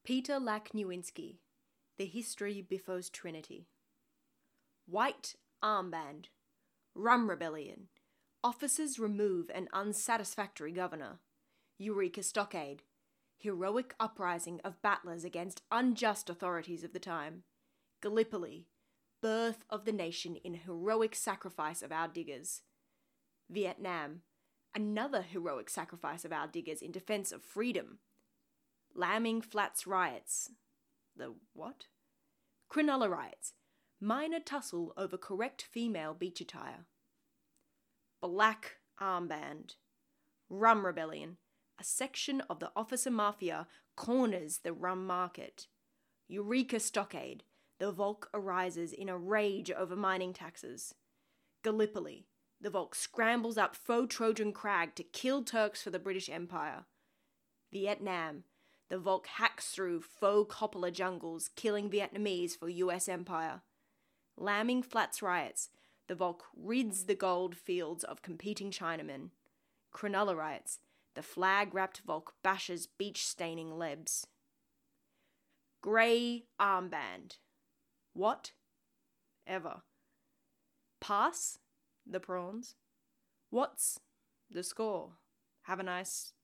Peter Lach-Nowinski, The History Biffo's Trinity. White Armband. Rum Rebellion. Officers remove an unsatisfactory governor. Eureka Stockade. Heroic uprising of battlers against unjust authorities of the time. Gallipoli. Birth of the nation in heroic sacrifice of our diggers. Vietnam. Another heroic sacrifice of our diggers in defense of freedom. Lambing Flats riots. The what? Cronulla riots. Minor tussle over correct female beach attire. Black Armband. Rum Rebellion. A section of the officer mafia corners the rum market. Eureka Stockade. The Volk arises in a rage over mining taxes. Gallipoli. The Volk scrambles up faux Trojan crag to kill Turks for the British Empire. Vietnam. The Volk hacks through faux coppola jungles, killing Vietnamese for US Empire. Lambing Flats riots. The Volk rids the gold fields of competing Chinamen. Cronulla riots. The flag-wrapped Volk bashes beach-staining lebs. Grey Armband. What? Ever. Pass? The prawns. What's the score? Have a nice